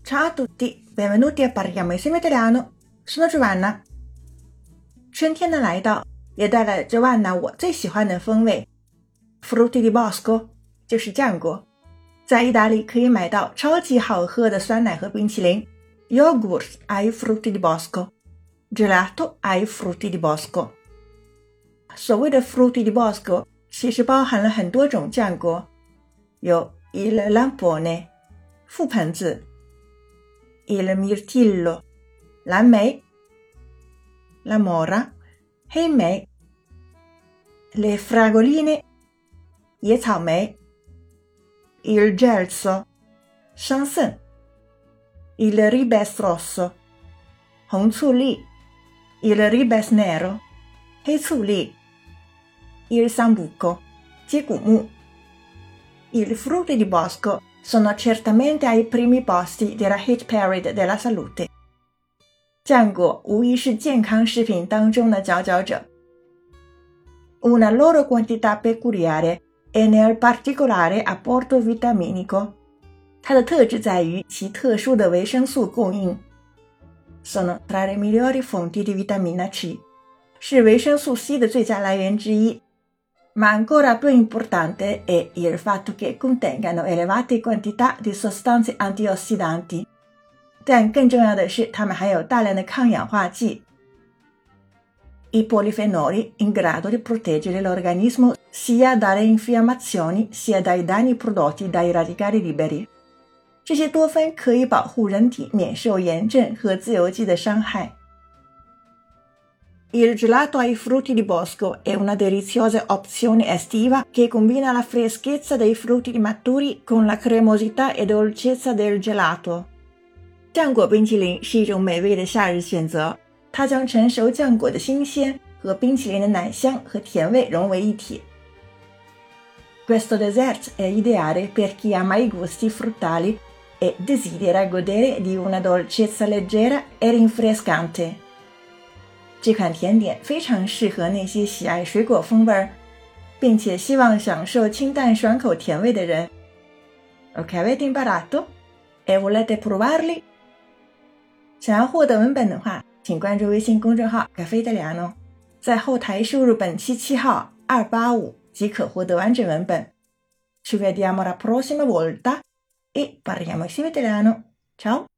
Ciao a tutti, benvenuti a Parliamo insieme italiano. Sono Giovanna. 春天的来到也带来了 Giovanna 我最喜欢的风味 Frutti di bosco 就是浆果。在意大利可以买到超级好喝的酸奶和冰淇淋 Yogurt ai frutti di bosco Gelato ai frutti di bosco 所谓的 Frutti di bosco 其实包含了很多种浆果，有 il lampone 覆盆子il mirtillo 蓝莓 la mora 黑莓 le fragoline 野草莓 il gelso 桑葚 il ribes rosso 红醋栗 il ribes nero 黑醋栗 il sambuco 接骨木 il frutti di bosco sono certamente ai primi posti della hit parade della salute 浆果无疑是健康食品当中的佼佼者 una loro quantità peculiare e nel particolare apporto vitaminico 它的特质在于其特殊的维生素供应 sono tra le migliori fonti di vitamina C 是维生素 C 的最佳来源之一Ma ancora più importante è il fatto che contengano elevate quantità di sostanze antiossidanti. 但更重要的是，它们含有大量的抗氧化剂 I polifenoli in grado di proteggere l'organismo sia dalle infiammazioni sia dai danni prodotti dai radicali liberi. 这些多酚可以保护人体免受炎症和自由基的伤害。Il gelato ai frutti di bosco è una deliziosa opzione estiva che combina la freschezza dei frutti maturi con la cremosità e dolcezza del gelato. 浆果冰淇淋是一种美味的夏日选择，它将成熟浆果的新鲜和冰淇淋的奶香和甜味融为一体。Questo dessert è ideale per chi ama i gusti fruttali e desidera godere di una dolcezza leggera e rinfrescante.这款甜点非常适合那些喜爱水果风味并且希望享受清淡爽口甜味的人。Ok, avete imparato? E volete provarli? 想要获得文本的话，请关注微信公众号 Caffè Italiano， 在后台输入本期7号285即可获得完整文本。Ci vediamo la prossima volta e parliamo insieme italiano. Ciao!